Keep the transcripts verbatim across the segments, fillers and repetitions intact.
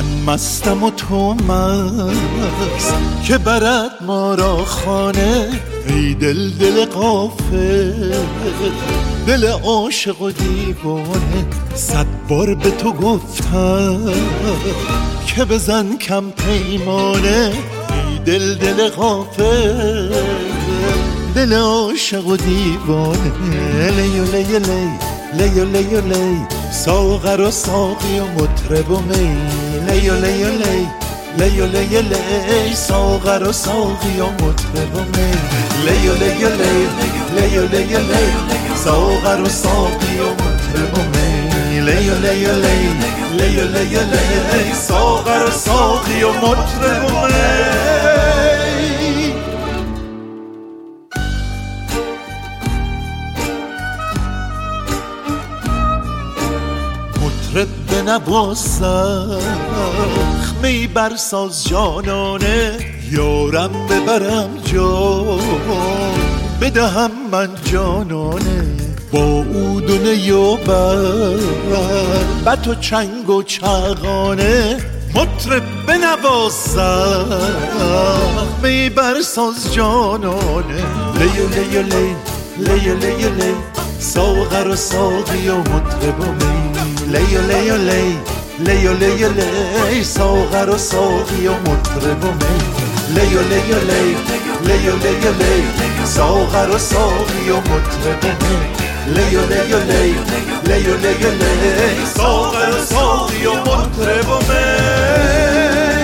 من مستم و تو مست که برد ما را خانه. ای دل دل غافل، دل عاشق و دیوانه. صد بار به تو گفتم که بزن کم پیمانه. ای دل دل غافل، دل عاشق و دیوانه. لیو لیو لی لیو لیو لی، ساغر و ساقی و مطرب و می. لیو لیو لی لیو لیو لی، ساغر و ساقی و مطرب و می. لیو لیو لی لیو لیو لی، ساغر و ساقی و مطرب و می. لیو لیو لی لیو لیو لی، ساغر و ساقی و مطرب و می. مطرب بنواز زخمی برساز جانانه. یارم ببرم جان بدهم من جانانه. با عود و نی و بربط و چنگ و چغانه. مطرب بنواز زخمی برساز جانانه. لیو لیو لی لیو لیو لی، ساغر و ساقی و مطرب و می. لیو لیو لی لیو لیو لی، ساغر و ساقی و مطرب و می. لیو لیو لی لیو لیو لی، ساغر و ساقی و مطرب و می. لیو لیو لی لیو لیو لی، ساغر و ساقی و مطرب و می.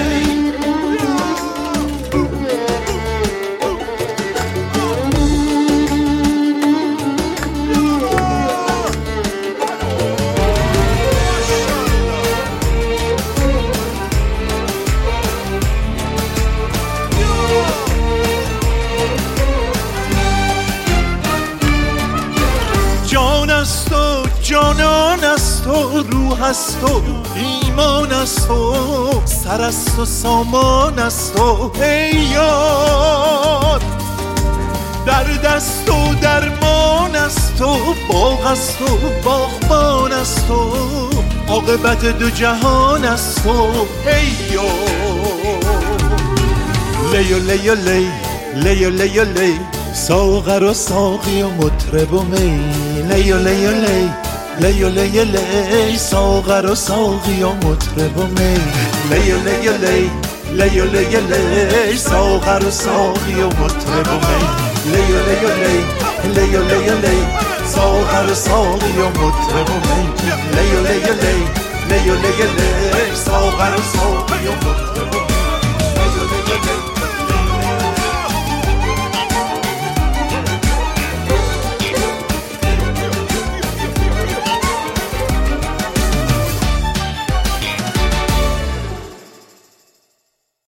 جانان است و روح است و ایمان است و سر است و سامان است و ای یار. درد است و درمان است و باغ است و باغبان است و عاقبت دو جهان است و ای یار. لیو لیو لی لیو لیو لی، ساغر و ساقی و مطرب و می. لیو لیو لی لیو لیو لی، ساغر و ساقی و مطرب و می. لیو لیو لی لیو لیو لی، ساغر و ساقی و مطرب و می. لیو لیو لی لیو لیو لی، ساغر و ساقی و مطرب و می. لیو لیو لی لیو لیو لی، ساغر و ساقی و مطرب و می.